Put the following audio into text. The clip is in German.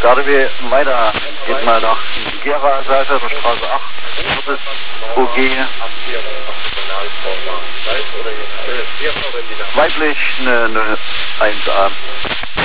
starten wir weiter. Geht mal nach Gera-Seite, der Straße 8, das OG. Weiblich, eine 1A.